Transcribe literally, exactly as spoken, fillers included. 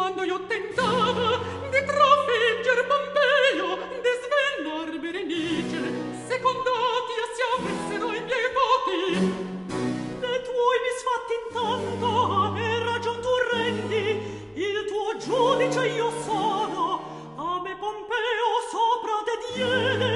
quando io tentava di trafigger Pompeo, di svennar Berenice, secondati a si avessero i miei voti. De tuoi misfatti intanto e ragion tu rendi, il tuo giudice io sono, a me Pompeo sopra de diede